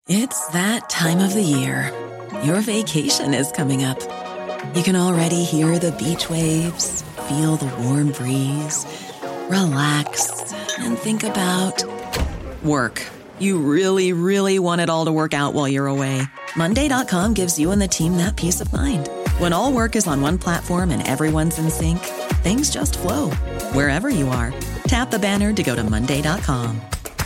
It's that time of the year. Your vacation is coming up. You can already hear the beach waves, feel the warm breeze, relax, and think about work. You really, really want it all to work out while you're away. Monday.com gives you and the team that peace of mind. When all work is on one platform and everyone's in sync, things just flow. Wherever you are, tap the banner to go to Monday.com.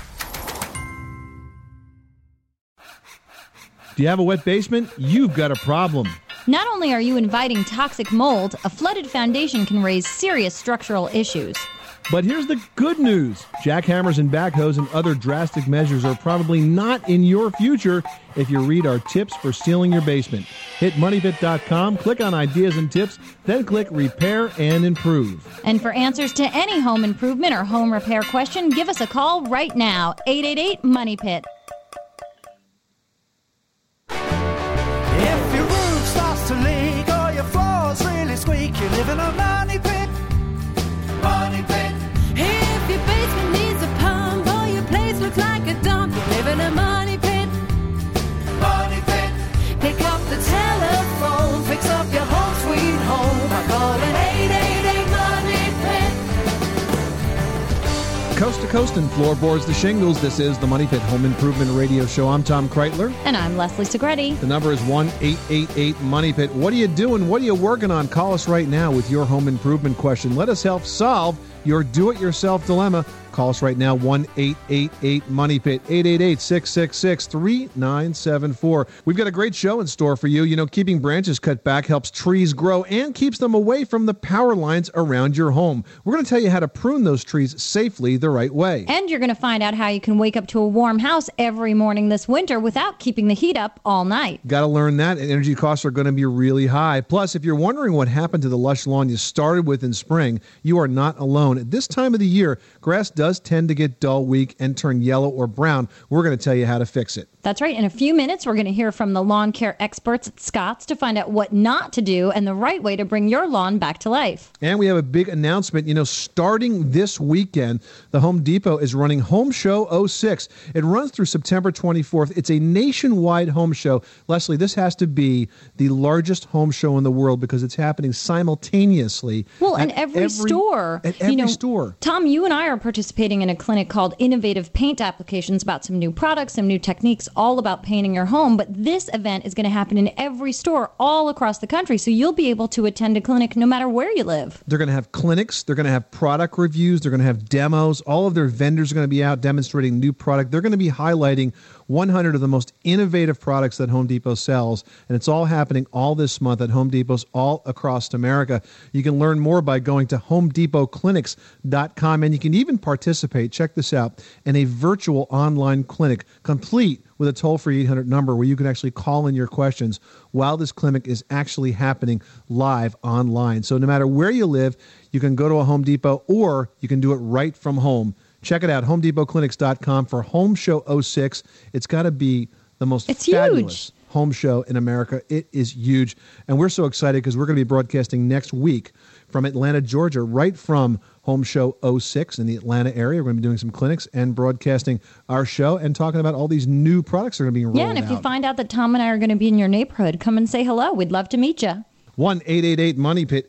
Do you have a wet basement? You've got a problem. Not only are you inviting toxic mold, a flooded foundation can raise serious structural issues. But here's the good news. Jackhammers and backhoes and other drastic measures are probably not in your future if you read our tips for sealing your basement. Hit MoneyPit.com, click on Ideas and Tips, then click Repair and Improve. And for answers to any home improvement or home repair question, give us a call right now, 888-MONEYPIT. If your roof starts to leak or your floors really squeak, you live in a money pit. Money pit. If your basement needs a pump or your place looks like a dump, you live in a money pit. Money pit. Pick up the telephone, fix up your home sweet home by calling 888-MONEY PIT. Coast to coast and floorboards to shingles, this is the Money Pit Home Improvement Radio Show. I'm Tom Kreitler. And I'm Leslie Segretti. The number is 1-888-MONEY-PIT. What are you doing? What are you working on? Call us right now with your home improvement question. Let us help solve your do-it-yourself dilemma. Call us right now, 1-888-MONEY-PIT, 888-666-3974. We've got a great show in store for you. You know, keeping branches cut back helps trees grow and keeps them away from the power lines around your home. We're going to tell you how to prune those trees safely the right way. And you're going to find out how you can wake up to a warm house every morning this winter without keeping the heat up all night. Got to learn that, and energy costs are going to be really high. Plus, if you're wondering what happened to the lush lawn you started with in spring, you are not alone. At this time of the year, grass does tend to get dull, weak, and turn yellow or brown. We're going to tell you how to fix it. That's right. In a few minutes, we're going to hear from the lawn care experts at Scotts to find out what not to do and the right way to bring your lawn back to life. And we have a big announcement. You know, starting this weekend, the Home Depot is running Home Show 06. It runs through September 24th. It's a nationwide home show. Leslie, this has to be the largest home show in the world because it's happening simultaneously. Well, in every store. At every store. Tom, you and I are participating in a clinic called Innovative Paint Applications about some new products, some new techniques, all about painting your home. But this event is going to happen in every store all across the country, so you'll be able to attend a clinic no matter where you live. They're going to have clinics. They're going to have product reviews. They're going to have demos. All of their vendors are going to be out demonstrating new product. They're going to be highlighting 100 of the most innovative products that Home Depot sells, and it's all happening all this month at Home Depots all across America. You can learn more by going to HomeDepotClinics.com, and you can even participate, check this out, in a virtual online clinic complete with a toll-free 800 number where you can actually call in your questions while this clinic is actually happening live online. So no matter where you live, you can go to a Home Depot or you can do it right from home. Check it out, HomeDepotClinics.com for Home Show 06. It's got to be the most fabulous home show in America. It is huge. And we're so excited because we're going to be broadcasting next week from Atlanta, Georgia, right from Home Show 06 in the Atlanta area. We're going to be doing some clinics and broadcasting our show and talking about all these new products that are going to be rolled out. Yeah, and if you find out that Tom and I are going to be in your neighborhood, come and say hello. We'd love to meet you. 1-888-MONEY-PIT,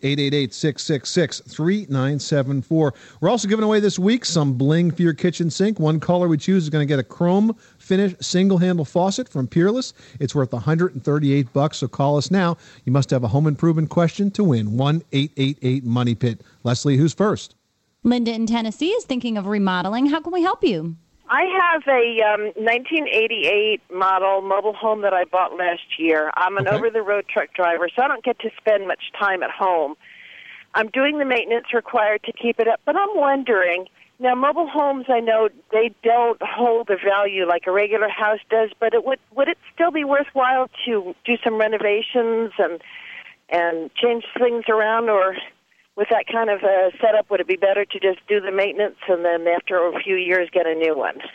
888-666-3974. We're also giving away this week some bling for your kitchen sink. One caller we choose is going to get a chrome finish single-handle faucet from Peerless. It's worth $138, so call us now. You must have a home improvement question to win. 1-888-MONEY-PIT. Leslie, who's first? Linda in Tennessee is thinking of remodeling. How can we help you? I have a 1988 model mobile home that I bought last year. I'm an over-the-road truck driver, so I don't get to spend much time at home. I'm doing the maintenance required to keep it up, but I'm wondering, now mobile homes, I know they don't hold the value like a regular house does, but would it still be worthwhile to do some renovations and change things around, or with that kind of a setup, would it be better to just do the maintenance and then after a few years get a new one?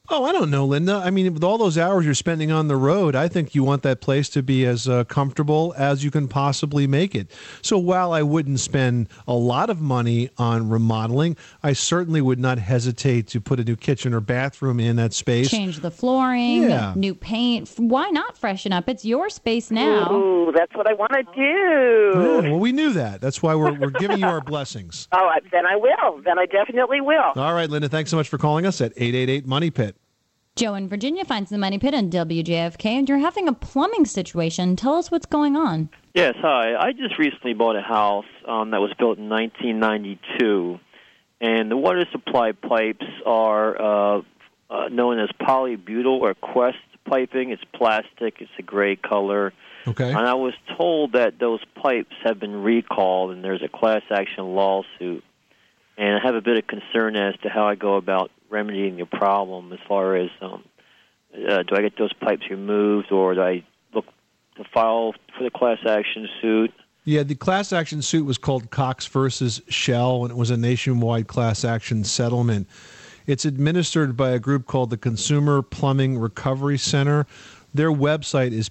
Oh, I don't know, Linda. I mean, with all those hours you're spending on the road, I think you want that place to be as comfortable as you can possibly make it. So while I wouldn't spend a lot of money on remodeling, I certainly would not hesitate to put a new kitchen or bathroom in that space. Change the flooring, Yeah. new paint. Why not freshen up? It's your space now. Ooh, that's what I want to do. Yeah, well, we knew that. That's why we're giving you our blessings. Oh, then I will. Then I definitely will. All right, Linda, thanks so much for calling us at 888 Money Pit. Joe in Virginia finds the Money Pit on WJFK, and you're having a plumbing situation. Tell us what's going on. Yes, hi. I just recently bought a house that was built in 1992, and the water supply pipes are known as polybutyl or Quest piping. It's plastic. It's a gray color. Okay. And I was told that those pipes have been recalled, and there's a class action lawsuit. And I have a bit of concern as to how I go about remedying the problem as far as do I get those pipes removed, or do I look to file for the class action suit? Yeah, the class action suit was called Cox versus Shell, and it was a nationwide class action settlement. It's administered by a group called the Consumer Plumbing Recovery Center. Their website is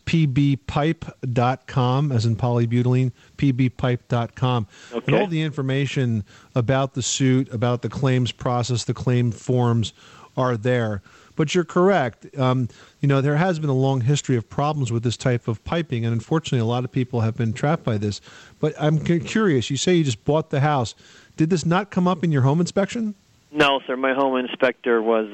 pbpipe.com, as in polybutylene, pbpipe.com. Okay. And all the information about the suit, about the claims process, the claim forms are there. But you're correct. There has been a long history of problems with this type of piping, and unfortunately a lot of people have been trapped by this. But I'm curious, you say you just bought the house. Did this not come up in your home inspection? No, sir. My home inspector was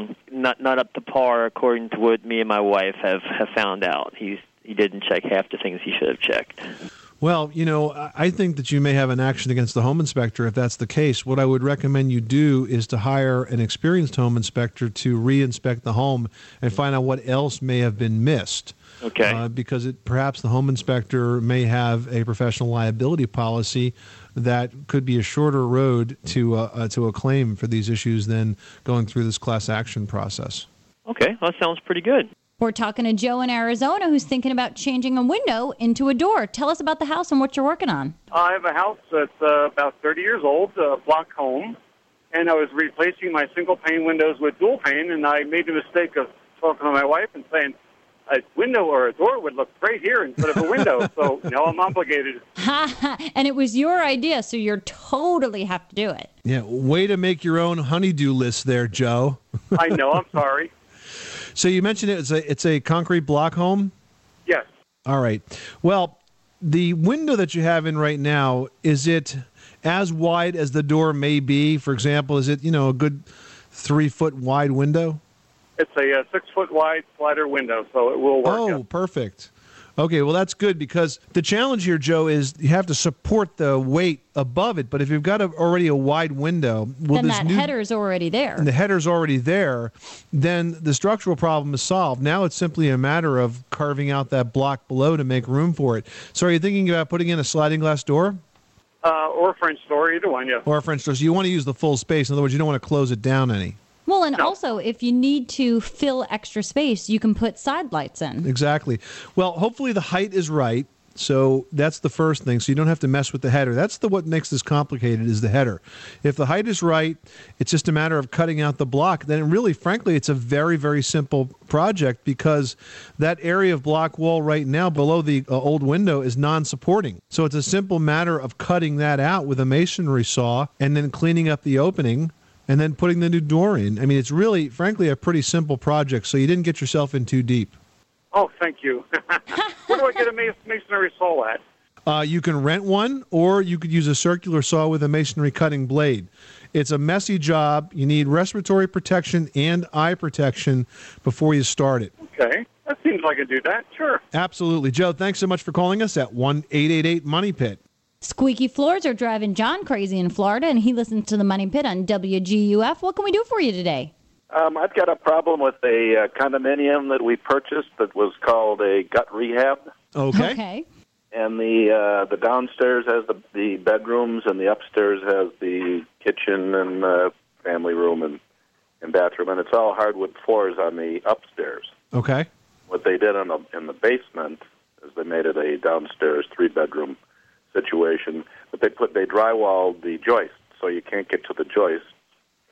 not up to par, according to what me and my wife have found out. He didn't check half the things he should have checked. Well, I think that you may have an action against the home inspector if that's the case. What I would recommend you do is to hire an experienced home inspector to re-inspect the home and find out what else may have been missed. Okay. Because perhaps the home inspector may have a professional liability policy that could be a shorter road to a claim for these issues than going through this class action process. Okay, that sounds pretty good. We're talking to Joe in Arizona who's thinking about changing a window into a door. Tell us about the house and what you're working on. I have a house that's about 30 years old, a block home, and I was replacing my single-pane windows with dual-pane, and I made the mistake of talking to my wife and saying, a window or a door would look great here instead of a window, so now I'm obligated. And it was your idea, so you totally have to do it. Yeah, way to make your own honeydew list there, Joe. I know, I'm sorry. So you mentioned it's a concrete block home? Yes. All right. Well, the window that you have in right now, is it as wide as the door may be? For example, is it, a good 3-foot wide window? It's a 6-foot wide slider window, so it will work. Oh, perfect. Okay, well, that's good because the challenge here, Joe, is you have to support the weight above it. But if you've got already a wide window, then that header's already there. And the header's already there, then the structural problem is solved. Now it's simply a matter of carving out that block below to make room for it. So are you thinking about putting in a sliding glass door? Or a French door, either one, yes. Or a French door. So you want to use the full space. In other words, you don't want to close it down any. Well, and also, if you need to fill extra space, you can put side lights in. Exactly. Well, hopefully the height is right. So that's the first thing. So you don't have to mess with the header. That's what makes this complicated is the header. If the height is right, it's just a matter of cutting out the block. Then really, frankly, it's a very, very simple project because that area of block wall right now below the old window is non-supporting. So it's a simple matter of cutting that out with a masonry saw and then cleaning up the opening and then putting the new door in. I mean, it's really, frankly, a pretty simple project, so you didn't get yourself in too deep. Oh, thank you. Where do I get a masonry saw at? You can rent one, or you could use a circular saw with a masonry cutting blade. It's a messy job. You need respiratory protection and eye protection before you start it. Okay. That seems like I could do that. Sure. Absolutely. Joe, thanks so much for calling us at 1-888-MONEY-PIT. Squeaky floors are driving John crazy in Florida, and he listens to the Money Pit on WGUF. What can we do for you today? I've got a problem with a condominium that we purchased that was called a gut rehab. Okay. And the downstairs has the bedrooms, and the upstairs has the kitchen and family room and bathroom, and it's all hardwood floors on the upstairs. Okay. What they did in the basement is they made it a downstairs 3-bedroom situation, but they drywalled the joist, so you can't get to the joist.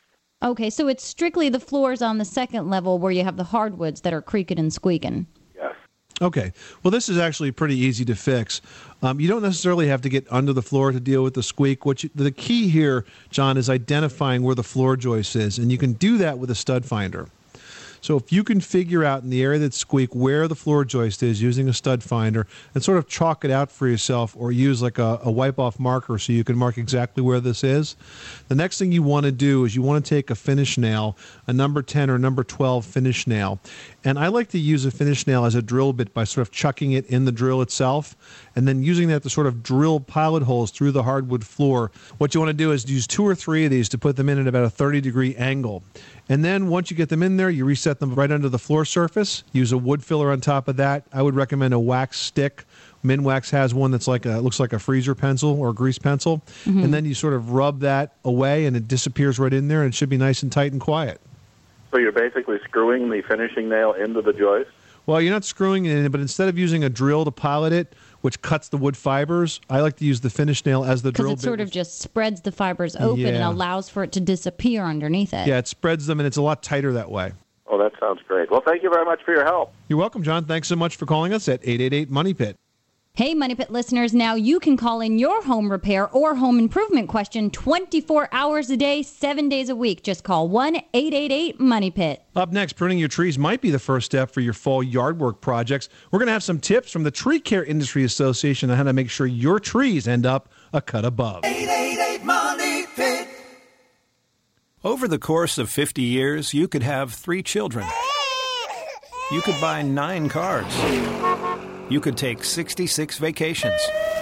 Okay, so it's strictly the floors on the second level where you have the hardwoods that are creaking and squeaking. Yes. Okay. Well, this is actually pretty easy to fix. You don't necessarily have to get under the floor to deal with the squeak. The key here, John, is identifying where the floor joist is, and you can do that with a stud finder. So if you can figure out in the area that squeak where the floor joist is using a stud finder and sort of chalk it out for yourself or use like a wipe-off marker so you can mark exactly where this is, the next thing you want to do is you want to take a finish nail, a number 10 or number 12 finish nail. And I like to use a finish nail as a drill bit by sort of chucking it in the drill itself and then using that to sort of drill pilot holes through the hardwood floor. What you want to do is use 2 or 3 of these to put them in at about a 30-degree angle. And then once you get them in there, you reset them right under the floor surface. Use a wood filler on top of that. I would recommend a wax stick. Minwax has one that's looks like a freezer pencil or a grease pencil. Mm-hmm. And then you sort of rub that away and it disappears right in there and it should be nice and tight and quiet. So you're basically screwing the finishing nail into the joist? Well, you're not screwing it in, but instead of using a drill to pilot it, which cuts the wood fibers, I like to use the finish nail as the drill bit. Because it sort of just spreads the fibers open and allows for it to disappear underneath it. Yeah, it spreads them, and it's a lot tighter that way. Oh, that sounds great. Well, thank you very much for your help. You're welcome, John. Thanks so much for calling us at 888-MONEY-PIT. Hey, Money Pit listeners, now you can call in your home repair or home improvement question 24 hours a day, 7 days a week. Just call 1-888-MONEY-PIT. Up next, pruning your trees might be the first step for your fall yard work projects. We're going to have some tips from the Tree Care Industry Association on how to make sure your trees end up a cut above. 888-MONEY-PIT. Over the course of 50 years, you could have 3 children. You could buy 9 cars. You could take 66 vacations.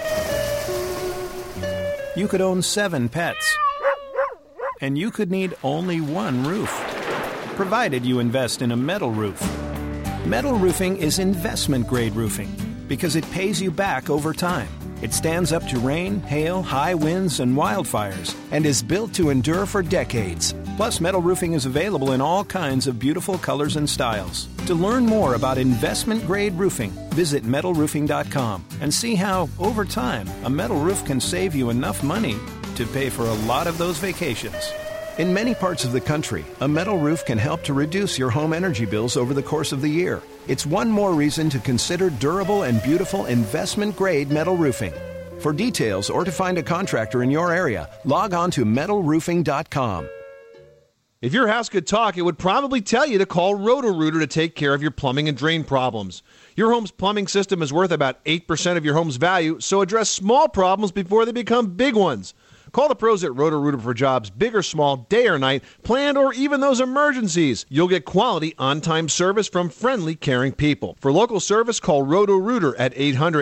You could own 7 pets. And you could need only 1 roof, provided you invest in a metal roof. Metal roofing is investment-grade roofing because it pays you back over time. It stands up to rain, hail, high winds, and wildfires, and is built to endure for decades. Plus, metal roofing is available in all kinds of beautiful colors and styles. To learn more about investment-grade roofing, visit metalroofing.com and see how, over time, a metal roof can save you enough money to pay for a lot of those vacations. In many parts of the country, a metal roof can help to reduce your home energy bills over the course of the year. It's one more reason to consider durable and beautiful investment-grade metal roofing. For details or to find a contractor in your area, log on to metalroofing.com. If your house could talk, it would probably tell you to call Roto-Rooter to take care of your plumbing and drain problems. Your home's plumbing system is worth about 8% of your home's value, so address small problems before they become big ones. Call the pros at Roto-Rooter for jobs, big or small, day or night, planned or even those emergencies. You'll get quality, on-time service from friendly, caring people. For local service, call Roto-Rooter at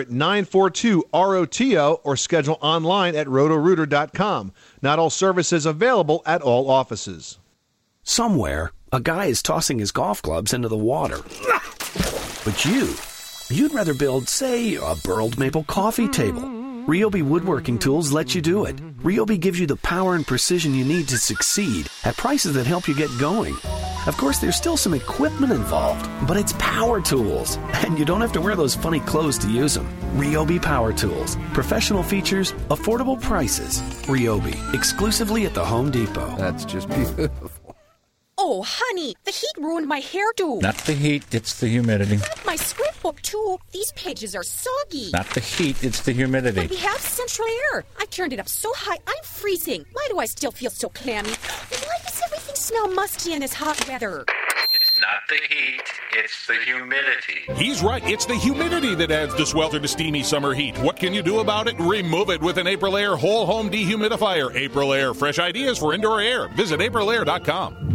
800-942-ROTO or schedule online at rotorooter.com. Not all services available at all offices. Somewhere, a guy is tossing his golf clubs into the water. But you'd rather build, say, a burled maple coffee table. Ryobi Woodworking Tools lets you do it. Ryobi gives you the power and precision you need to succeed at prices that help you get going. Of course, there's still some equipment involved, but it's power tools, and you don't have to wear those funny clothes to use them. Ryobi Power Tools. Professional features, affordable prices. Ryobi, exclusively at the Home Depot. That's just beautiful. Oh, honey, the heat ruined my hairdo. Not the heat, it's the humidity. My scrapbook, too. These pages are soggy. Not the heat, it's the humidity. But we have central air. I turned it up so high, I'm freezing. Why do I still feel so clammy? Why does everything smell musty in this hot weather? It's not the heat, it's the humidity. He's right. It's the humidity that adds the swelter to steamy summer heat. What can you do about it? Remove it with an Aprilaire whole home dehumidifier. Aprilaire, fresh ideas for indoor air. Visit aprilaire.com.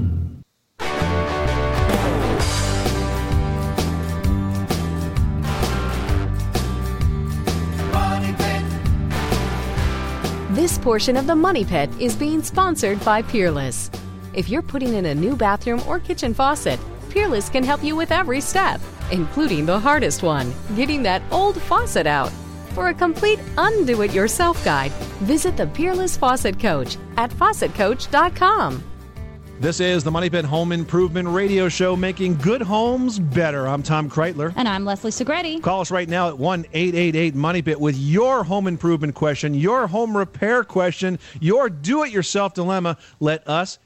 This portion of the Money Pit is being sponsored by Peerless. If you're putting in a new bathroom or kitchen faucet, Peerless can help you with every step, including the hardest one, getting that old faucet out. For a complete undo-it-yourself guide, visit the Peerless Faucet Coach at faucetcoach.com. This is the Money Pit Home Improvement Radio Show, making good homes better. I'm Tom Kreitler. And I'm Leslie Segretti. Call us right now at 1-888-MONEY-PIT with your home improvement question, your home repair question, your do-it-yourself dilemma. Let us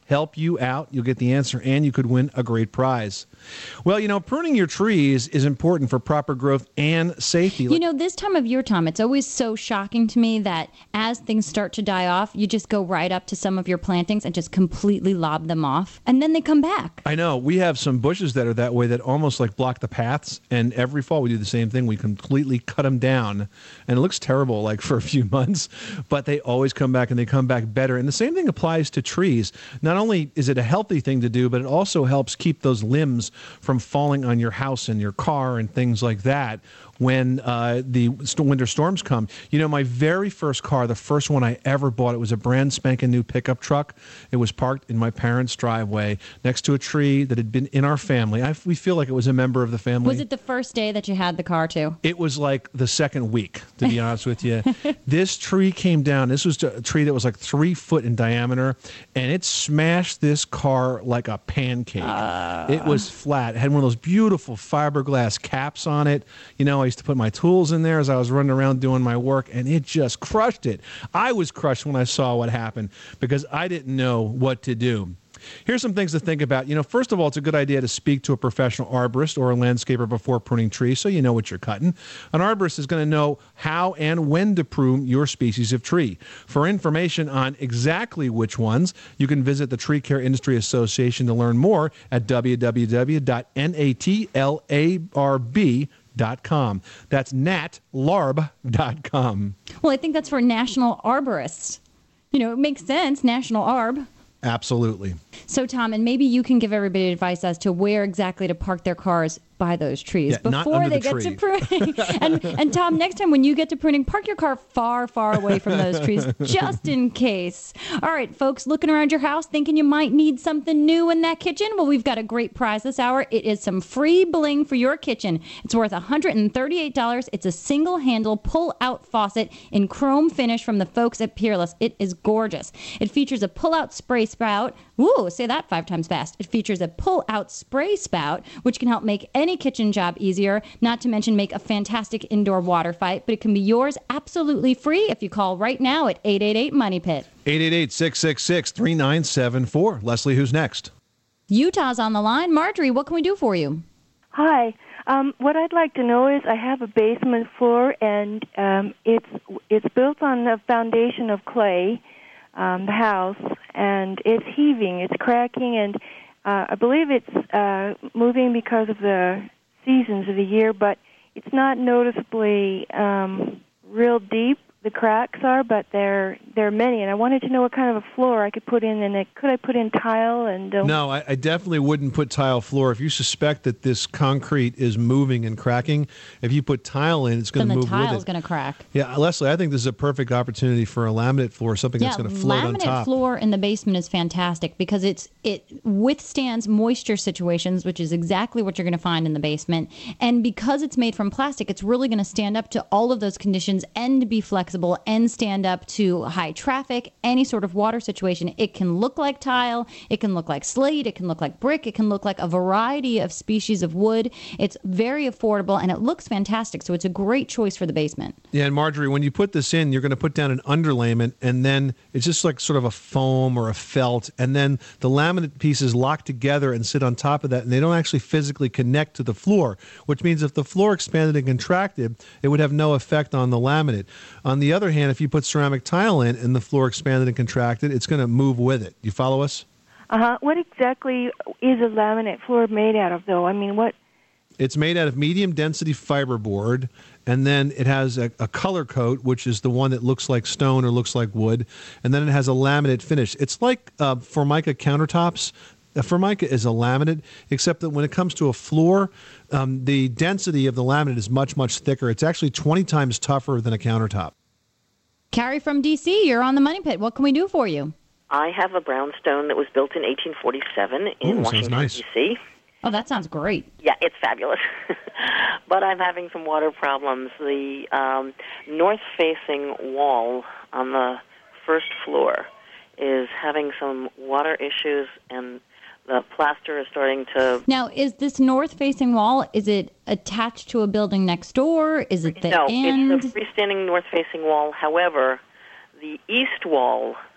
help you out. You'll get the answer, and you could win a great prize. Well, pruning your trees is important for proper growth and safety. This time of year, Tom, it's always so shocking to me that as things start to die off, you just go right up to some of your plantings and just completely lob them off, and then they come back. I know. We have some bushes that are that way that almost like block the paths, and every fall we do the same thing. We completely cut them down, and it looks terrible like for a few months, but they always come back, and they come back better. And the same thing applies to trees. Not only is it a healthy thing to do, but it also helps keep those limbs from falling on your house and your car and things like that when the winter storms come. My very first car, the first one I ever bought, it was a brand spanking new pickup truck. It was parked in my parents' driveway next to a tree that had been in our family. We feel like it was a member of the family. Was it the first day that you had the car, too? It was like the second week, to be honest with you. This tree came down. This was a tree that was like 3 foot in diameter, and it smashed this car like a pancake. It was flat. It had one of those beautiful fiberglass caps on it. I used to put my tools in there as I was running around doing my work, and it just crushed it. I was crushed when I saw what happened because I didn't know what to do. Here's some things to think about. First of all, it's a good idea to speak to a professional arborist or a landscaper before pruning trees so you know what you're cutting. An arborist is going to know how and when to prune your species of tree. For information on exactly which ones, you can visit the Tree Care Industry Association to learn more at www.natlarb.com. That's natlarb.com. Well, I think that's for National Arborists. It makes sense, National Arb. Absolutely. So, Tom, and maybe you can give everybody advice as to where exactly to park their cars by those trees before they get to pruning. and Tom, next time when you get to pruning, park your car far, far away from those trees, just in case. All right, folks, looking around your house, thinking you might need something new in that kitchen? Well, we've got a great prize this hour. It is some free bling for your kitchen. It's worth $138. It's a single-handle pull-out faucet in chrome finish from the folks at Peerless. It is gorgeous. It features a pull-out spray spout. Ooh, say that 5 times fast. It features a pull-out spray spout, which can help make any kitchen job easier, not to mention make a fantastic indoor water fight. But it can be yours absolutely free if you call right now at 888-MONEY-PIT. 888-666-3974. Leslie, who's next? Utah's on the line. Marjorie, what can we do for you? Hi. What I'd like to know is I have a basement floor, and it's built on a foundation of clay, the house, and it's heaving, it's cracking, and I believe it's moving because of the seasons of the year, but it's not noticeably real deep. The cracks are, but there are many, and I wanted to know what kind of a floor I could put in, and could I put in tile? And No, I definitely wouldn't put tile floor. If you suspect that this concrete is moving and cracking, if you put tile in, it's going to move with it. Then the tile's going to crack. Yeah, Leslie, I think this is a perfect opportunity for a laminate floor, something that's going to float on top. Laminate floor in the basement is fantastic because it withstands moisture situations, which is exactly what you're going to find in the basement. And because it's made from plastic, it's really going to stand up to all of those conditions and be flexible and stand up to high traffic, any sort of water situation. It can look like tile, it can look like slate, it can look like brick, it can look like a variety of species of wood. It's very affordable and it looks fantastic, so it's a great choice for the basement. Yeah, and Marjorie, when you put this in, you're going to put down an underlayment, and then it's just like sort of a foam or a felt, and then the laminate pieces lock together and sit on top of that, and they don't actually physically connect to the floor, which means if the floor expanded and contracted, it would have no effect on the laminate. On the other hand, if you put ceramic tile in and the floor expanded and contracted, it's going to move with it. You follow us? What exactly is a laminate floor made out of, though? I mean, what? It's made out of medium density fiberboard, and then it has a color coat, which is the one that looks like stone or looks like wood, and then it has a laminate finish. It's like Formica countertops. Formica is a laminate, except that when it comes to a floor, the density of the laminate is much, much thicker. It's actually 20 times tougher than a countertop. Carrie from D.C., you're on the Money Pit. What can we do for you? I have a brownstone that was built in 1847 in Washington, D.C. Oh, that sounds great. Yeah, it's fabulous. But I'm having some water problems. The north-facing wall on the first floor is having some water issues, and the plaster is starting to... Now, is this north-facing wall, is it attached to a building next door? Is it the end? No, it's a freestanding north-facing wall. However, the east wall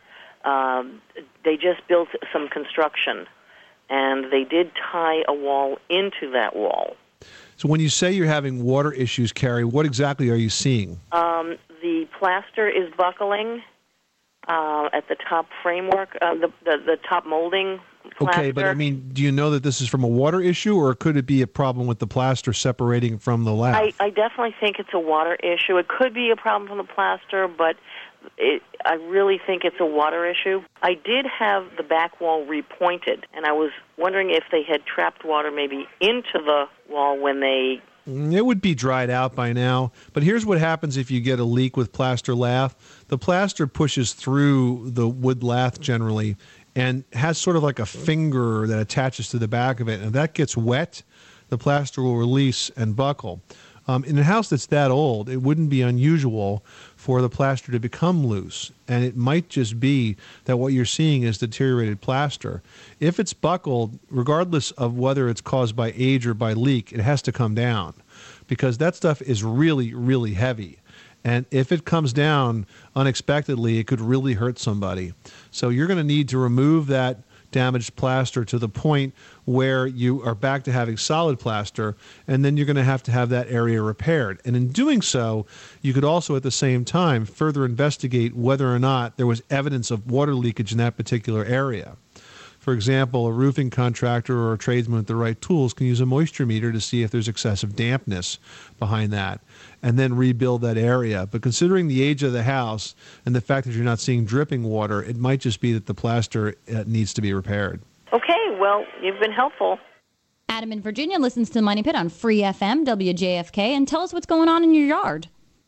they just built some construction, and they did tie a wall into that wall. So when you say you're having water issues, Carrie, what exactly are you seeing? The plaster is buckling at the top framework, the top molding plaster. Okay, but I mean, do you know that this is from a water issue, or could it be a problem with the plaster separating from the lath? I definitely think it's a water issue. It could be a problem from the plaster, but I really think it's a water issue. I did have the back wall repointed, and I was wondering if they had trapped water maybe into the wall when they... It would be dried out by now. But here's what happens if you get a leak with plaster lath. The plaster pushes through the wood lath generally and has sort of like a finger that attaches to the back of it. And if that gets wet, the plaster will release and buckle. In a house that's that old, it wouldn't be unusual for the plaster to become loose, and it might just be that what you're seeing is deteriorated plaster. If it's buckled, regardless of whether it's caused by age or by leak, it has to come down because that stuff is really, really heavy. And if it comes down unexpectedly, it could really hurt somebody. So you're going to need to remove that damaged plaster to the point where you are back to having solid plaster, and then you're going to have that area repaired. And in doing so, you could also at the same time further investigate whether or not there was evidence of water leakage in that particular area. For example, a roofing contractor or a tradesman with the right tools can use a moisture meter to see if there's excessive dampness behind that, and then rebuild that area. But considering the age of the house and the fact that you're not seeing dripping water, it might just be that the plaster needs to be repaired. Okay, well, you've been helpful. Adam in Virginia listens to Money Pit on Free FM, WJFK, and tell us what's going on in your yard.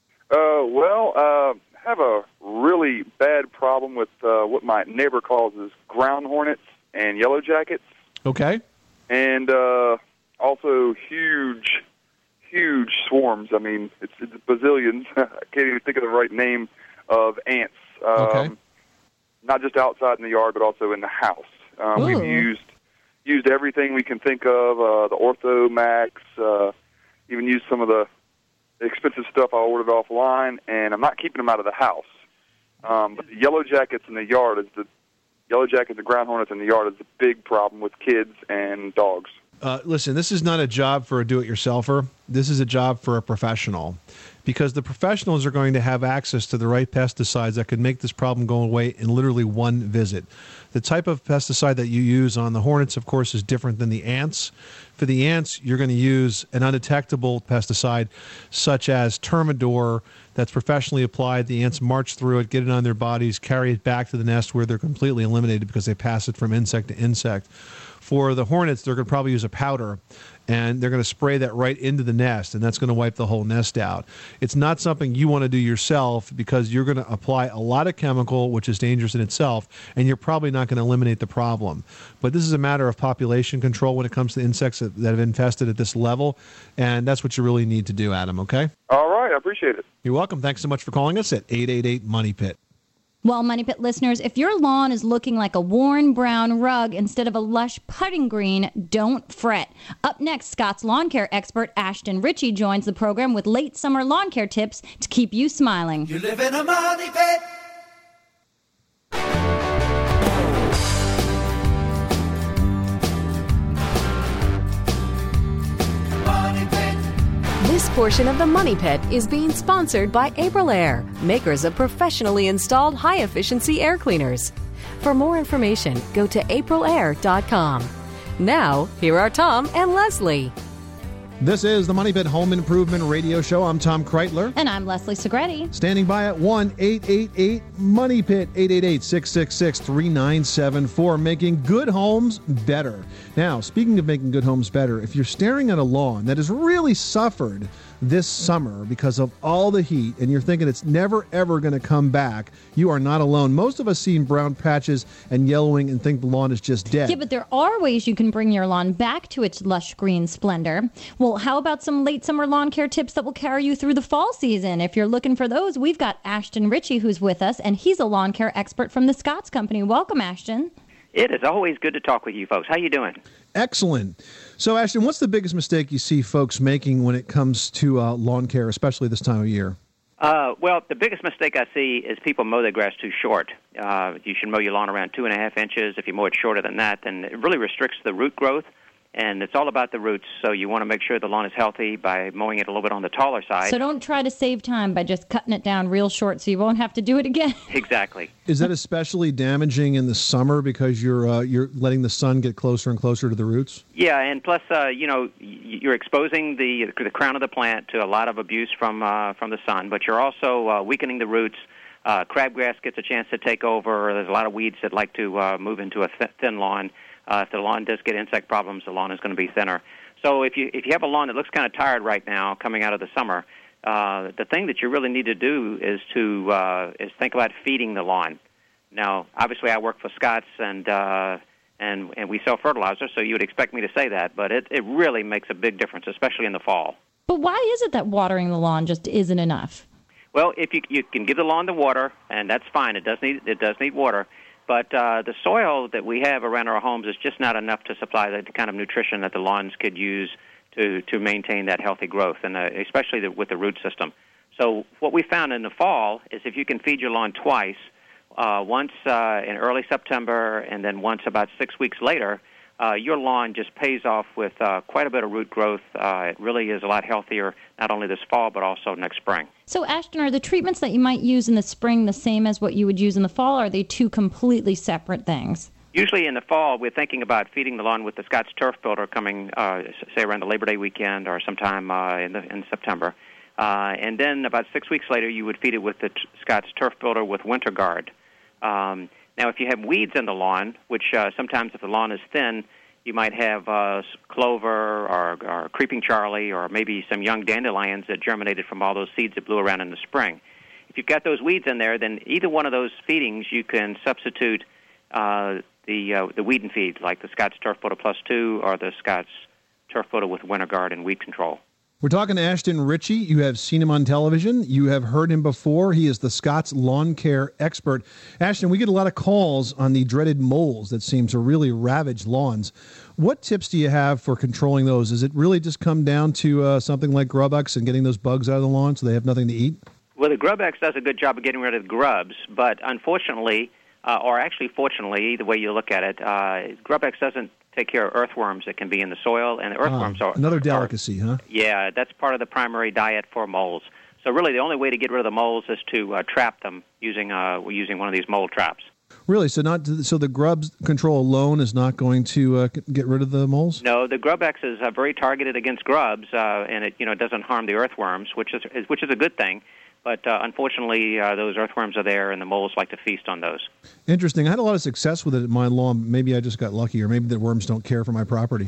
I have a really bad problem with what my neighbor calls as ground hornets and yellow jackets. Okay. And also huge swarms. I mean, it's bazillions. I can't even think of the right name of ants. Okay. Not just outside in the yard, but also in the house. We've used everything we can think of, the Ortho Max, even used some of the expensive stuff I ordered offline, and I'm not keeping them out of the house. But the yellow jackets in the yard the ground hornets in the yard is the big problem with kids and dogs. Listen, this is not a job for a do-it-yourselfer. This is a job for a professional, because the professionals are going to have access to the right pesticides that could make this problem go away in literally one visit. The type of pesticide that you use on the hornets, of course, is different than the ants. For the ants, you're going to use an undetectable pesticide such as Termidor that's professionally applied. The ants march through it, get it on their bodies, carry it back to the nest where they're completely eliminated because they pass it from insect to insect. For the hornets, they're going to probably use a powder, and they're going to spray that right into the nest, and that's going to wipe the whole nest out. It's not something you want to do yourself because you're going to apply a lot of chemical, which is dangerous in itself, and you're probably not going to eliminate the problem. But this is a matter of population control when it comes to insects that have infested at this level, and that's what you really need to do, Adam, okay? All right, I appreciate it. You're welcome. Thanks so much for calling us at 888-MONEY-PIT. Well, Money Pit listeners, if your lawn is looking like a worn brown rug instead of a lush putting green, don't fret. Up next, Scott's lawn care expert Ashton Ritchie joins the program with late summer lawn care tips to keep you smiling. You live in a money pit. This portion of the Money Pit is being sponsored by Aprilaire, makers of professionally installed high-efficiency air cleaners. For more information, go to aprilaire.com. Now, here are Tom and Leslie. This is the Money Pit Home Improvement Radio Show. I'm Tom Kreitler. And I'm Leslie Segretti. Standing by at 1-888-MONEY-PIT, 888-666-3974, making good homes better. Now, speaking of making good homes better, if you're staring at a lawn that has really suffered this summer because of all the heat and you're thinking it's never, ever going to come back, you are not alone. Most of us see brown patches and yellowing and think the lawn is just dead. Yeah, but there are ways you can bring your lawn back to its lush green splendor. Well, how about some late summer lawn care tips that will carry you through the fall season? If you're looking for those, we've got Ashton Ritchie who's with us, and he's a lawn care expert from the Scott's Company. Welcome, Ashton. It is always good to talk with you folks. How you doing? Excellent. So, Ashton, what's the biggest mistake you see folks making when it comes to lawn care, especially this time of year? Well, the biggest mistake I see is people mow their grass too short. You should mow your lawn around 2.5 inches. If you mow it shorter than that, then it really restricts the root growth. And it's all about the roots, so you want to make sure the lawn is healthy by mowing it a little bit on the taller side. So don't try to save time by just cutting it down real short so you won't have to do it again. Exactly. Is that especially damaging in the summer because you're letting the sun get closer and closer to the roots? Yeah, and plus, you're exposing the crown of the plant to a lot of abuse from the sun, but you're also weakening the roots. Crabgrass gets a chance to take over. There's a lot of weeds that like to move into a thin lawn. If the lawn does get insect problems, the lawn is going to be thinner. So if you have a lawn that looks kind of tired right now, coming out of the summer, the thing that you really need to do is think about feeding the lawn. Now, obviously, I work for Scotts, and we sell fertilizer, so you would expect me to say that, but it really makes a big difference, especially in the fall. But why is it that watering the lawn just isn't enough? Well, if you can give the lawn the water, and that's fine. It does need water. But the soil that we have around our homes is just not enough to supply the kind of nutrition that the lawns could use to maintain that healthy growth, and especially with the root system. So what we found in the fall is if you can feed your lawn twice, once in early September and then once about 6 weeks later, your lawn just pays off with quite a bit of root growth. It really is a lot healthier, not only this fall, but also next spring. So, Ashton, are the treatments that you might use in the spring the same as what you would use in the fall, or are they two completely separate things? Usually in the fall, we're thinking about feeding the lawn with the Scotts Turf Builder coming, say, around the Labor Day weekend or sometime in September. And then about 6 weeks later, you would feed it with the Scotts Turf Builder with Winter Guard. Now, if you have weeds in the lawn, which sometimes if the lawn is thin, you might have clover or creeping Charlie or maybe some young dandelions that germinated from all those seeds that blew around in the spring. If you've got those weeds in there, then either one of those feedings you can substitute the weed and feed, like the Scotts Turf Builder Plus 2 or the Scotts Turf Builder with Winter Guard and weed control. We're talking to Ashton Ritchie. You have seen him on television. You have heard him before. He is the Scotts lawn care expert. Ashton, we get a lot of calls on the dreaded moles that seem to really ravage lawns. What tips do you have for controlling those? Does it really just come down to something like Grub-X and getting those bugs out of the lawn so they have nothing to eat? Well, the Grub-X does a good job of getting rid of the grubs, but unfortunately, or actually fortunately, either way you look at it, Grub-X doesn't take care of earthworms that can be in the soil, and the earthworms are another delicacy, huh? Yeah, that's part of the primary diet for moles. So really, the only way to get rid of the moles is to trap them using one of these mole traps. Really? So the grubs control alone is not going to get rid of the moles? No, the Grub-X is very targeted against grubs, and it doesn't harm the earthworms, which is a good thing. But unfortunately, those earthworms are there, and the moles like to feast on those. Interesting. I had a lot of success with it at my lawn. Maybe I just got lucky, or maybe the worms don't care for my property.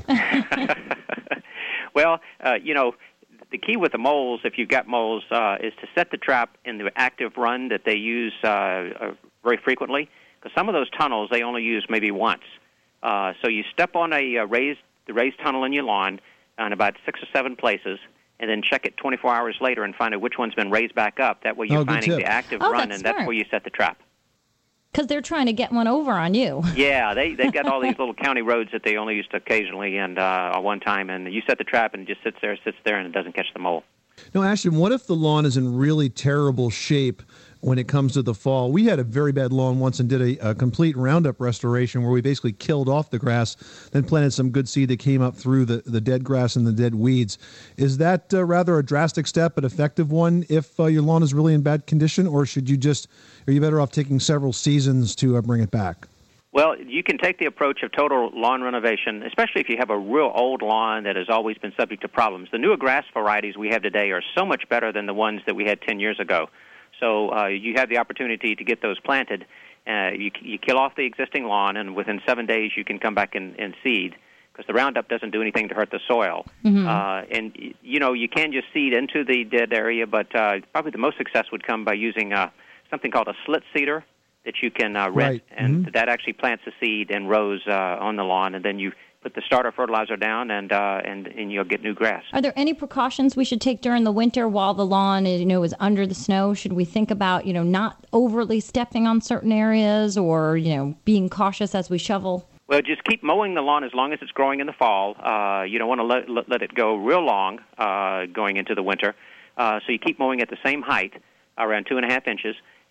Well, the key with the moles, if you've got moles, is to set the trap in the active run that they use very frequently. Because some of those tunnels they only use maybe once. So you step on the raised tunnel in your lawn in about 6 or 7 places, and then check it 24 hours later and find out which one's been raised back up. That way you're finding the active run, and that's where you set the trap. Because they're trying to get one over on you. Yeah, they've got all these little county roads that they only use occasionally and one time, and you set the trap and it just sits there, and it doesn't catch the mole. No, Ashton, what if the lawn is in really terrible shape when it comes to the fall? We had a very bad lawn once and did a complete Roundup restoration where we basically killed off the grass, then planted some good seed that came up through the dead grass and the dead weeds. Is that rather a drastic step, but effective one if your lawn is really in bad condition, or are you better off taking several seasons to bring it back? Well, you can take the approach of total lawn renovation, especially if you have a real old lawn that has always been subject to problems. The newer grass varieties we have today are so much better than the ones that we had 10 years ago. So you have the opportunity to get those planted. You kill off the existing lawn, and within 7 days you can come back and seed, because the Roundup doesn't do anything to hurt the soil. Mm-hmm. And you can just seed into the dead area, but probably the most success would come by using something called a slit seeder that you can rent, and that actually plants the seed in rows on the lawn, and then you put the starter fertilizer down, and you'll get new grass. Are there any precautions we should take during the winter while the lawn is under the snow? Should we think about not overly stepping on certain areas, or being cautious as we shovel? Well, just keep mowing the lawn as long as it's growing in the fall. You don't want to let it go real long going into the winter. So you keep mowing at the same height, around 2.5 inches.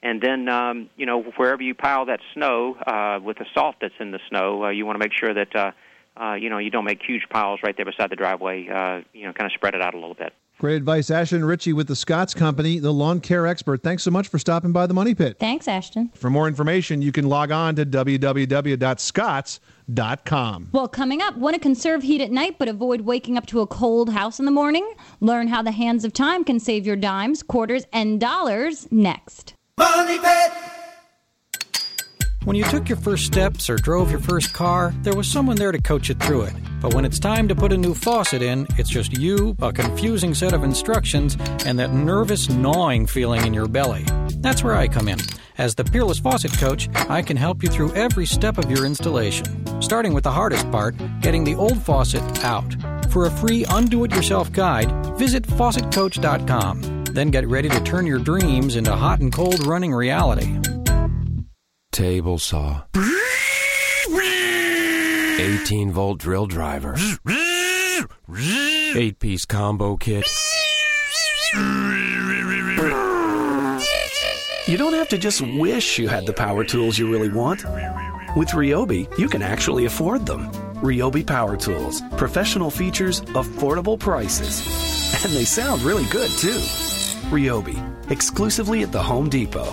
And then, wherever you pile that snow with the salt that's in the snow, you want to make sure that, you don't make huge piles right there beside the driveway. Kind of spread it out a little bit. Great advice. Ashton Ritchie with the Scotts Company, the lawn care expert. Thanks so much for stopping by the Money Pit. Thanks, Ashton. For more information, you can log on to www.scotts.com. Well, coming up, want to conserve heat at night but avoid waking up to a cold house in the morning? Learn how the hands of time can save your dimes, quarters, and dollars next. Money Pit. When you took your first steps or drove your first car, there was someone there to coach you through it. But when it's time to put a new faucet in, it's just you, a confusing set of instructions, and that nervous gnawing feeling in your belly. That's where I come in. As the Peerless Faucet Coach, I can help you through every step of your installation, starting with the hardest part, getting the old faucet out. For a free undo-it-yourself guide, visit faucetcoach.com. Then get ready to turn your dreams into hot and cold running reality. Table saw. 18-volt drill driver. 8-piece combo kit. You don't have to just wish you had the power tools you really want. With Ryobi, you can actually afford them. Ryobi Power Tools. Professional features, affordable prices. And they sound really good, too. Ryobi. Exclusively at the Home Depot.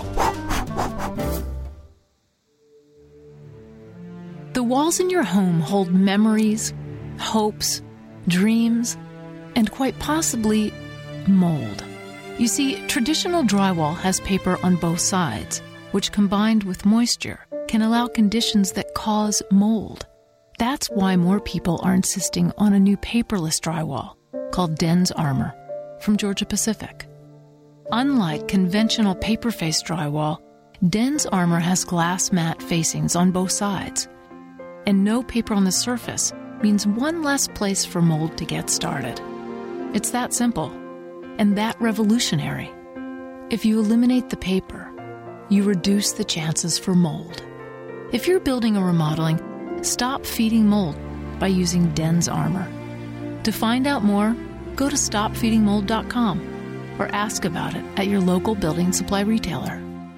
The walls in your home hold memories, hopes, dreams, and quite possibly mold. You see, traditional drywall has paper on both sides, which combined with moisture can allow conditions that cause mold. That's why more people are insisting on a new paperless drywall called Den's Armor from Georgia Pacific. Unlike conventional paper-faced drywall, Den's Armor has glass mat facings on both sides. And no paper on the surface means one less place for mold to get started. It's that simple, and that revolutionary. If you eliminate the paper, you reduce the chances for mold. If you're building or remodeling, stop feeding mold by using Den's Armor. To find out more, go to stopfeedingmold.com or ask about it at your local building supply retailer.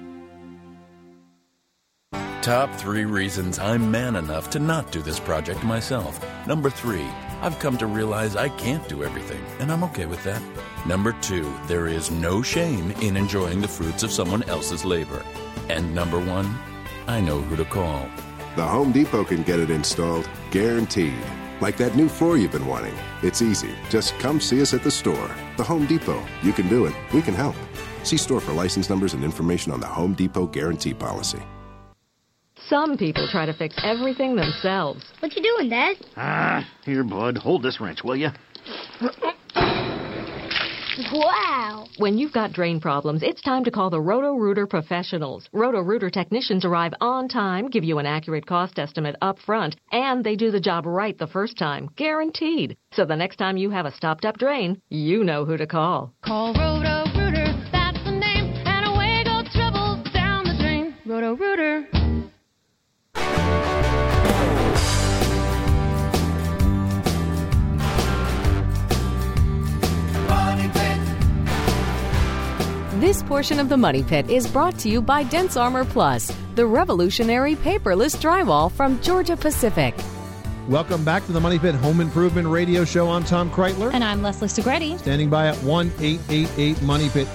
Top 3 reasons I'm man enough to not do this project myself. Number 3, I've come to realize I can't do everything, and I'm okay with that. Number 2, there is no shame in enjoying the fruits of someone else's labor. And number 1, I know who to call. The Home Depot can get it installed, guaranteed. Like that new floor you've been wanting. It's easy. Just come see us at the store. The Home Depot. You can do it. We can help. See store for license numbers and information on the Home Depot Guarantee Policy. Some people try to fix everything themselves. What you doing, Dad? Here, bud. Hold this wrench, will you? Wow. When you've got drain problems, it's time to call the Roto-Rooter professionals. Roto-Rooter technicians arrive on time, give you an accurate cost estimate up front, and they do the job right the first time, guaranteed. So the next time you have a stopped-up drain, you know who to call. Call Roto-Rooter, that's the name, and away go trouble down the drain. Roto-Rooter. This portion of the Money Pit is brought to you by Den's Armor Plus, the revolutionary paperless drywall from Georgia Pacific. Welcome back to the Money Pit Home Improvement Radio Show. I'm Tom Kreitler. And I'm Leslie Segretti. Standing by at 1-888-MONEY-PIT,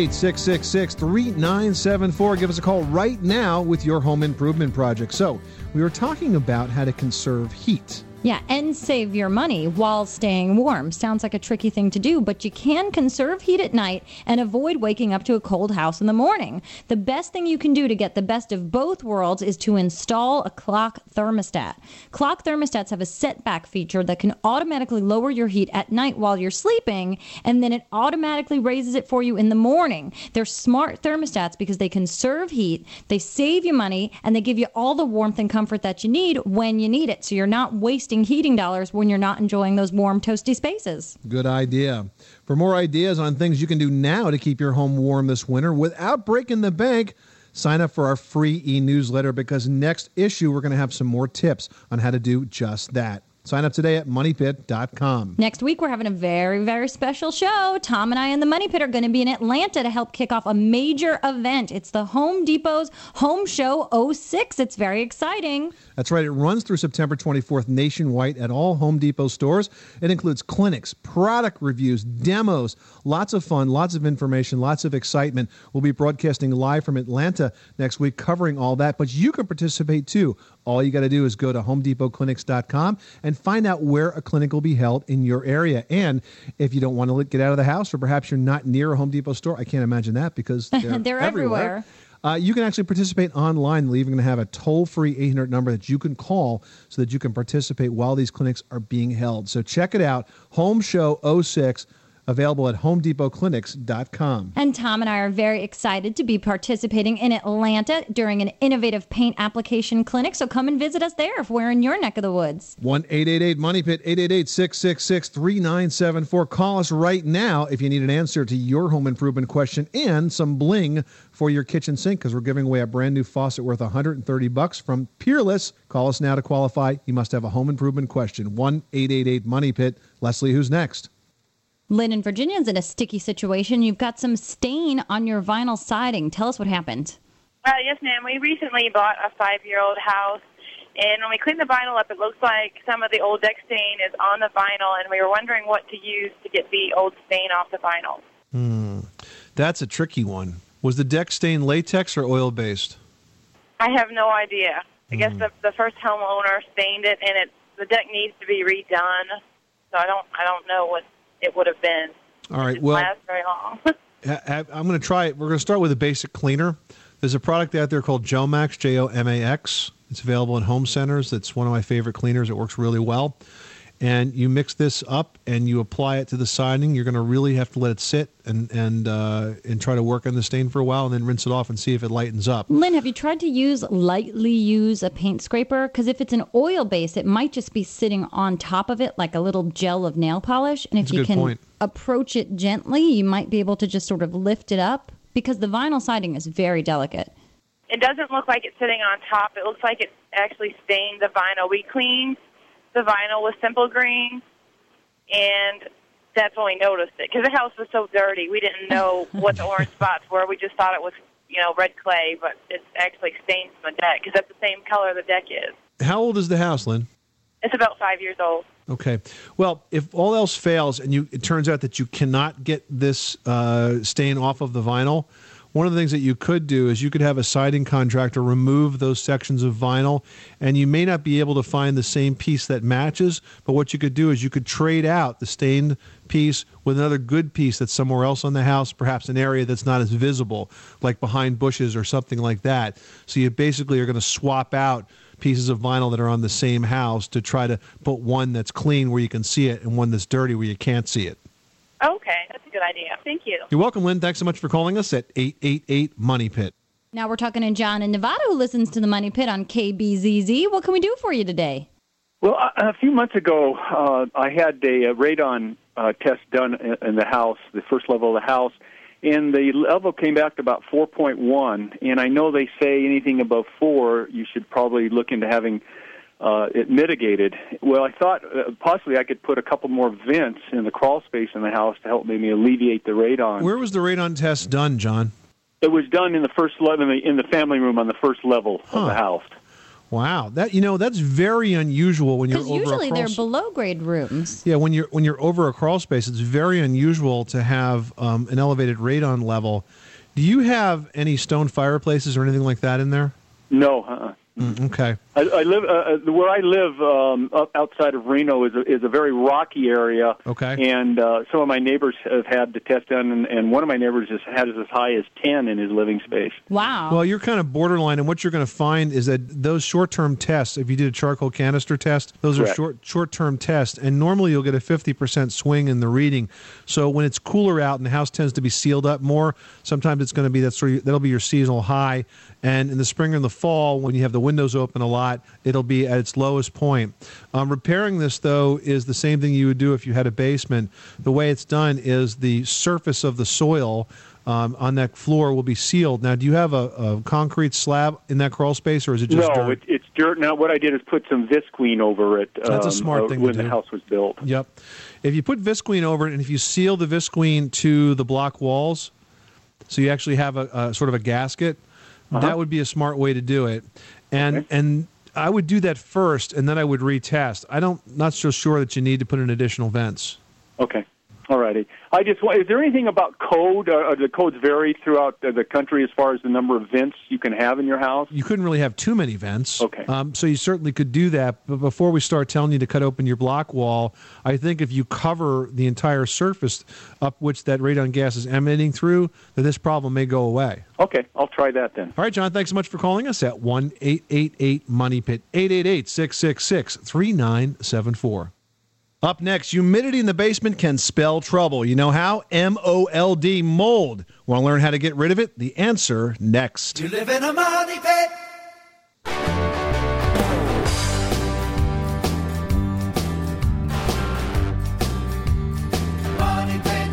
888-666-3974. Give us a call right now with your home improvement project. So, we were talking about how to conserve heat. Yeah, and save your money while staying warm. Sounds like a tricky thing to do, but you can conserve heat at night and avoid waking up to a cold house in the morning. The best thing you can do to get the best of both worlds is to install a clock thermostat. Clock thermostats have a setback feature that can automatically lower your heat at night while you're sleeping, and then it automatically raises it for you in the morning. They're smart thermostats because they conserve heat, they save you money, and they give you all the warmth and comfort that you need when you need it, so you're not wasting heating dollars when you're not enjoying those warm, toasty spaces. Good idea. For more ideas on things you can do now to keep your home warm this winter without breaking the bank, sign up for our free e-newsletter, because next issue we're going to have some more tips on how to do just that. Sign up today at MoneyPit.com. Next week, we're having a very, very special show. Tom and I and the Money Pit are going to be in Atlanta to help kick off a major event. It's the Home Depot's Home Show 06. It's very exciting. That's right. It runs through September 24th nationwide at all Home Depot stores. It includes clinics, product reviews, demos, lots of fun, lots of information, lots of excitement. We'll be broadcasting live from Atlanta next week covering all that, but you can participate too. All you got to do is go to HomeDepotClinics.com and find out where a clinic will be held in your area. And if you don't want to get out of the house, or perhaps you're not near a Home Depot store, I can't imagine that because they're everywhere. You can actually participate online. They're even going to have a toll-free 800 number that you can call so that you can participate while these clinics are being held. So check it out, Home Show 06, available at HomeDepotClinics.com. And Tom and I are very excited to be participating in Atlanta during an innovative paint application clinic. So come and visit us there if we're in your neck of the woods. 1-888-MONEYPIT, 888-666-3974. Call us right now if you need an answer to your home improvement question and some bling for your kitchen sink, because we're giving away a brand new faucet worth $130 from Peerless. Call us now to qualify. You must have a home improvement question. 1-888-MONEYPIT. Leslie, who's next? Lynn in Virginia's in a sticky situation. You've got some stain on your vinyl siding. Tell us what happened. Yes, ma'am. We recently bought a 5-year-old house, and when we cleaned the vinyl up, it looks like some of the old deck stain is on the vinyl, and we were wondering what to use to get the old stain off the vinyl. That's a tricky one. Was the deck stain latex or oil-based? I have no idea. I guess the first homeowner stained it, and the deck needs to be redone, so I don't know what it would have been. All right. It Well, lasts very long. I'm going to try it. We're going to start with a basic cleaner. There's a product out there called Jomax, Jomax. It's available in home centers. It's one of my favorite cleaners. It works really well. And you mix this up and you apply it to the siding. You're going to really have to let it sit and try to work on the stain for a while, and then rinse it off and see if it lightens up. Lynn, have you tried to lightly use a paint scraper? Because if it's an oil base, it might just be sitting on top of it like a little gel of nail polish. And if you can approach it gently, you might be able to just sort of lift it up, because the vinyl siding is very delicate. It doesn't look like it's sitting on top. It looks like it actually stained the vinyl. We cleaned the vinyl with Simple Green, and that's when we noticed it, because the house was so dirty. We didn't know what the orange spots were. We just thought it was, red clay, but it's actually stained from the deck, because that's the same color the deck is. How old is the house, Lynn? It's about 5 years old. Okay. Well, if all else fails and it turns out that you cannot get this stain off of the vinyl, one of the things that you could do is you could have a siding contractor remove those sections of vinyl, and you may not be able to find the same piece that matches, but what you could do is you could trade out the stained piece with another good piece that's somewhere else on the house, perhaps an area that's not as visible, like behind bushes or something like that. So you basically are going to swap out pieces of vinyl that are on the same house to try to put one that's clean where you can see it and one that's dirty where you can't see it. Okay, that's a good idea. Thank you. You're welcome, Lynn. Thanks so much for calling us at 888-MONEYPIT. Now we're talking to John in Nevada, who listens to the Money Pit on KBZZ. What can we do for you today? Well, a few months ago, I had a radon test done in the house, the first level of the house, and the level came back to about 4.1. And I know they say anything above 4, you should probably look into having it mitigated. Well, I thought possibly I could put a couple more vents in the crawl space in the house to help maybe alleviate the radon. Where was the radon test done, John? It was done in the first level, in the family room on the first level of the house. Wow, that's very unusual when you're over a crawl. Because usually they're below grade rooms. Yeah, when you're over a crawl space, it's very unusual to have an elevated radon level. Do you have any stone fireplaces or anything like that in there? No. Okay. I live where I live outside of Reno is a very rocky area. Okay. And some of my neighbors have had the test done, and one of my neighbors has had it as high as 10 in his living space. Wow. Well, you're kind of borderline, and what you're going to find is that those short-term tests, if you did a charcoal canister test, those Correct. are short-term tests, and normally you'll get a 50% swing in the reading. So when it's cooler out and the house tends to be sealed up more, sometimes it's going to be that'll be your seasonal high. And in the spring and the fall, when you have the windows open a lot, it'll be at its lowest point. Repairing this, though, is the same thing you would do if you had a basement. The way it's done is the surface of the soil on that floor will be sealed. Now, do you have a concrete slab in that crawl space, or is it just dirt? No, it's dirt. Now, what I did is put some Visqueen over it. That's a smart thing to when do. the house was built. Yep. If you put Visqueen over it, and if you seal the Visqueen to the block walls, so you actually have a sort of a gasket, that would be a smart way to do it. And I would do that first, and then I would retest. Not so sure that you need to put in additional vents. Okay. All righty. Is there anything about code? Do the codes vary throughout the country as far as the number of vents you can have in your house? You couldn't really have too many vents. Okay. So you certainly could do that. But before we start telling you to cut open your block wall, I think if you cover the entire surface up which that radon gas is emanating through, that this problem may go away. Okay. I'll try that then. All right, John, thanks so much for calling us at 1-888-MONEYPIT, 888-666-3974. Up next, humidity in the basement can spell trouble. You know how? M-O-L-D, mold. Want to learn how to get rid of it? The answer next. You live in a money pit. Money pit.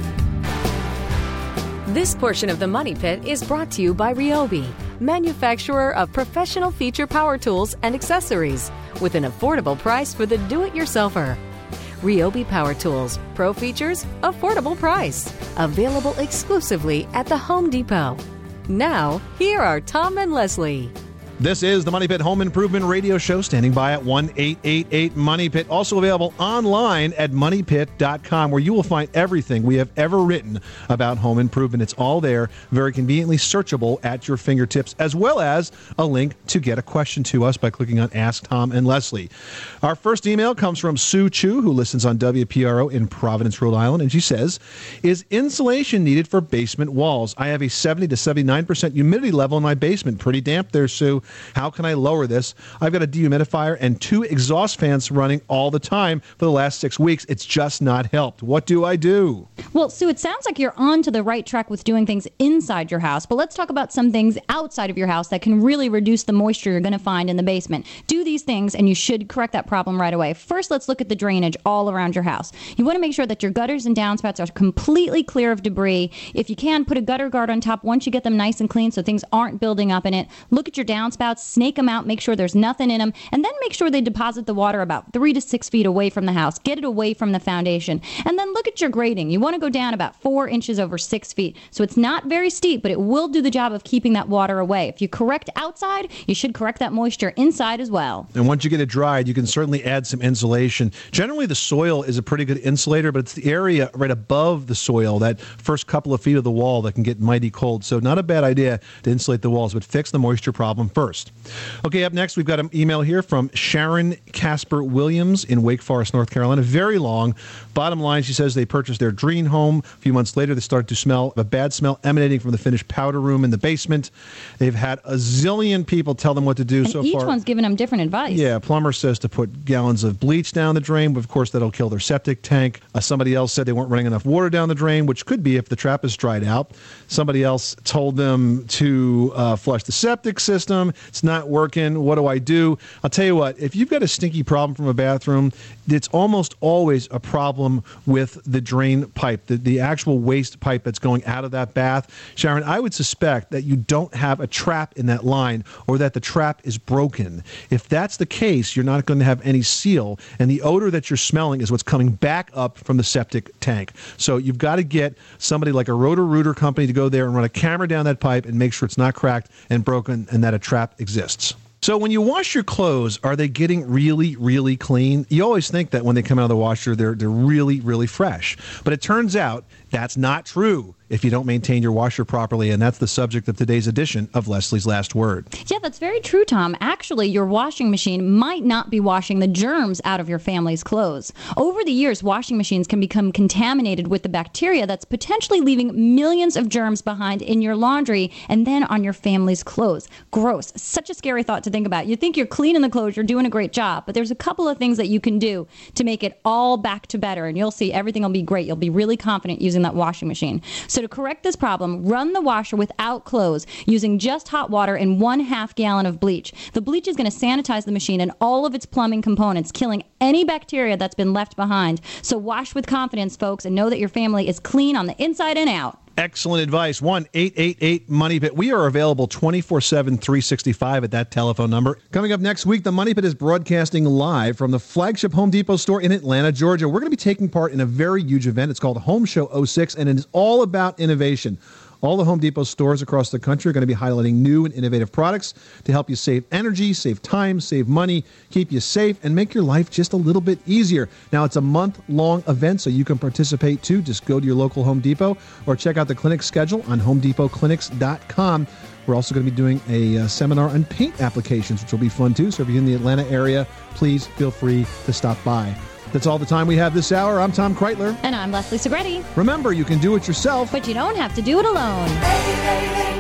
This portion of the Money Pit is brought to you by Ryobi, manufacturer of professional feature power tools and accessories, with an affordable price for the do-it-yourselfer. Ryobi Power Tools, pro features, affordable price. Available exclusively at the Home Depot. Now, here are Tom and Leslie. This is the Money Pit Home Improvement Radio Show, standing by at 1-888-MONEY-PIT. Also available online at moneypit.com, where you will find everything we have ever written about home improvement. It's all there, very conveniently searchable at your fingertips, as well as a link to get a question to us by clicking on Ask Tom and Leslie. Our first email comes from Sue Chu, who listens on WPRO in Providence, Rhode Island, and she says, is insulation needed for basement walls? I have a 70 to 79% humidity level in my basement. Pretty damp there, Sue. How can I lower this? I've got a dehumidifier and 2 exhaust fans running all the time for the last 6 weeks. It's just not helped. What do I do? Well, Sue, it sounds like you're on to the right track with doing things inside your house, but let's talk about some things outside of your house that can really reduce the moisture you're going to find in the basement. Do these things, and you should correct that problem right away. First, let's look at the drainage all around your house. You want to make sure that your gutters and downspouts are completely clear of debris. If you can, put a gutter guard on top once you get them nice and clean so things aren't building up in it. Look at your downspouts. Snake them out, make sure there's nothing in them, and then make sure they deposit the water about 3 to 6 feet away from the house. Get it away from the foundation. And then look at your grading. You want to go down about 4 inches over 6 feet. So it's not very steep, but it will do the job of keeping that water away. If you correct outside, you should correct that moisture inside as well. And once you get it dried, you can certainly add some insulation. Generally, the soil is a pretty good insulator, but it's the area right above the soil, that first couple of feet of the wall, that can get mighty cold. So not a bad idea to insulate the walls, but fix the moisture problem first. Okay, up next, we've got an email here from Sharon Casper Williams in Wake Forest, North Carolina. Very long. Bottom line, she says they purchased their dream home. A few months later, they started to smell a bad smell emanating from the finished powder room in the basement. They've had a zillion people tell them what to do and so each far. Each one's giving them different advice. Yeah, plumber says to put gallons of bleach down the drain, but of course that'll kill their septic tank. Somebody else said they weren't running enough water down the drain, which could be if the trap is dried out. Somebody else told them to flush the septic system. It's not working. What do I do? I'll tell you what, if you've got a stinky problem from a bathroom, it's almost always a problem with the drain pipe, the actual waste pipe that's going out of that bath. Sharon, I would suspect that you don't have a trap in that line, or that the trap is broken. If that's the case, you're not going to have any seal, and the odor that you're smelling is what's coming back up from the septic tank. So you've got to get somebody like a Roto-Rooter company to go there and run a camera down that pipe and make sure it's not cracked and broken and that a trap exists. So when you wash your clothes, are they getting really, really clean? You always think that when they come out of the washer, they're really, really fresh. But it turns out that's not true if you don't maintain your washer properly, and that's the subject of today's edition of Leslie's Last Word. Yeah, that's very true, Tom. Actually, your washing machine might not be washing the germs out of your family's clothes. Over the years, washing machines can become contaminated with the bacteria that's potentially leaving millions of germs behind in your laundry and then on your family's clothes. Gross. Such a scary thought to think about. You think you're cleaning the clothes, you're doing a great job, but there's a couple of things that you can do to make it all back to better, and you'll see everything will be great. You'll be really confident using that washing machine. So to correct this problem, run the washer without clothes using just hot water and 1/2 gallon of bleach. The bleach is going to sanitize the machine and all of its plumbing components, killing any bacteria that's been left behind. So wash with confidence, folks, and know that your family is clean on the inside and out. Excellent advice. 1-888-MONEY-PIT. We are available 24/7, 365 at that telephone number. Coming up next week, the Money Pit is broadcasting live from the flagship Home Depot store in Atlanta, Georgia. We're going to be taking part in a very huge event. It's called Home Show 06, and it is all about innovation. All the Home Depot stores across the country are going to be highlighting new and innovative products to help you save energy, save time, save money, keep you safe, and make your life just a little bit easier. Now, it's a month-long event, so you can participate too. Just go to your local Home Depot or check out the clinic schedule on HomeDepotClinics.com. We're also going to be doing a seminar on paint applications, which will be fun too. So if you're in the Atlanta area, please feel free to stop by. That's all the time we have this hour. I'm Tom Kreitler. And I'm Leslie Segretti. Remember, you can do it yourself, but you don't have to do it alone.